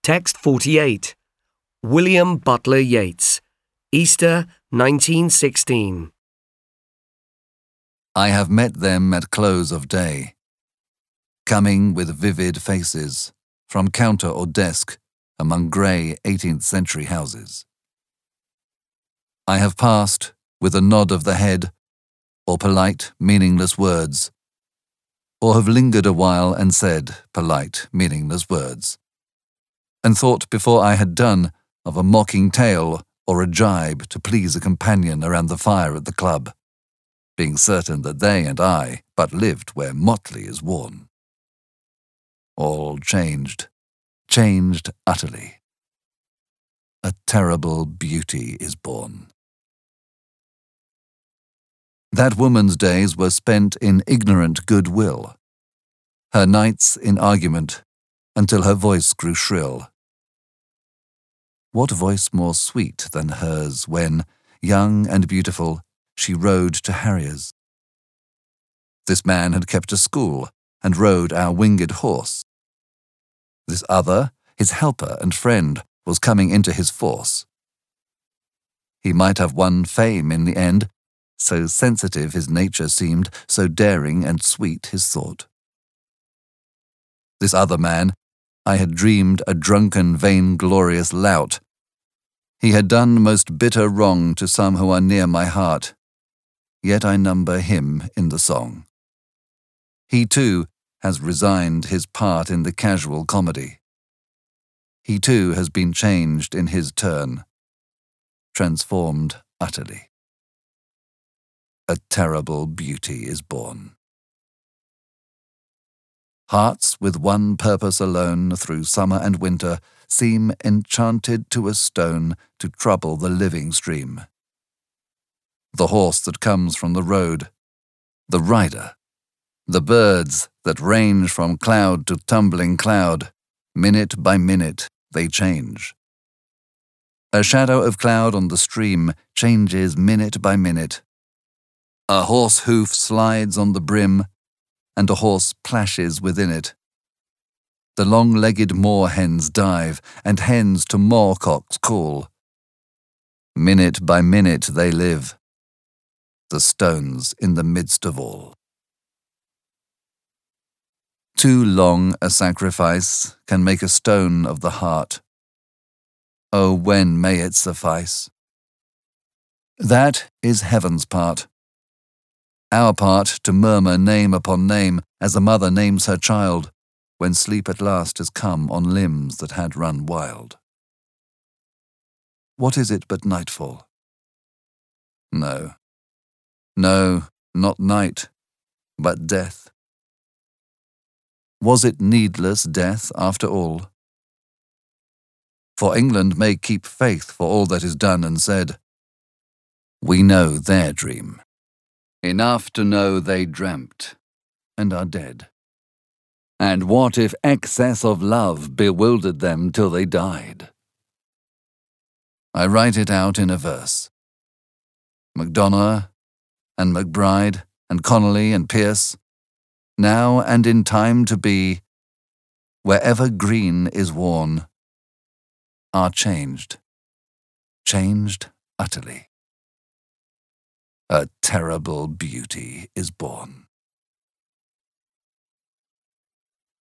Text 48. William Butler Yeats. Easter 1916. I have met them at close of day, coming with vivid faces from counter or desk among grey 18th century houses. I have passed with a nod of the head or polite, meaningless words, or have lingered a while and said polite, meaningless words, and thought before I had done of a mocking tale or a jibe to please a companion around the fire at the club, being certain that they and I but lived where motley is worn. All changed, changed utterly. A terrible beauty is born. That woman's days were spent in ignorant goodwill, her nights in argument, until her voice grew shrill. What voice more sweet than hers when, young and beautiful, she rode to harriers? This man had kept a school and rode our winged horse. This other, his helper and friend, was coming into his force. He might have won fame in the end, so sensitive his nature seemed, so daring and sweet his thought. This other man, I had dreamed a drunken, vainglorious lout. He had done most bitter wrong to some who are near my heart, yet I number him in the song. He too has resigned his part in the casual comedy. He too has been changed in his turn, transformed utterly. A terrible beauty is born. Hearts with one purpose alone through summer and winter seem enchanted to a stone to trouble the living stream. The horse that comes from the road, the rider, the birds that range from cloud to tumbling cloud, minute by minute they change. A shadow of cloud on the stream changes minute by minute. A horse hoof slides on the brim, and a horse plashes within it. The long-legged moor-hens dive, and hens to moor-cocks call. Minute by minute they live, the stones in the midst of all. Too long a sacrifice can make a stone of the heart. Oh, when may it suffice? That is heaven's part. Our part to murmur name upon name as a mother names her child, when sleep at last has come on limbs that had run wild. What is it but nightfall? No, not night, but death. Was it needless death after all? For England may keep faith for all that is done and said. We know their dream. Enough to know they dreamt, and are dead. And what if excess of love bewildered them till they died? I write it out in a verse. MacDonagh and MacBride and Connolly and Pearse, now and in time to be, wherever green is worn, are changed, changed utterly. A terrible beauty is born.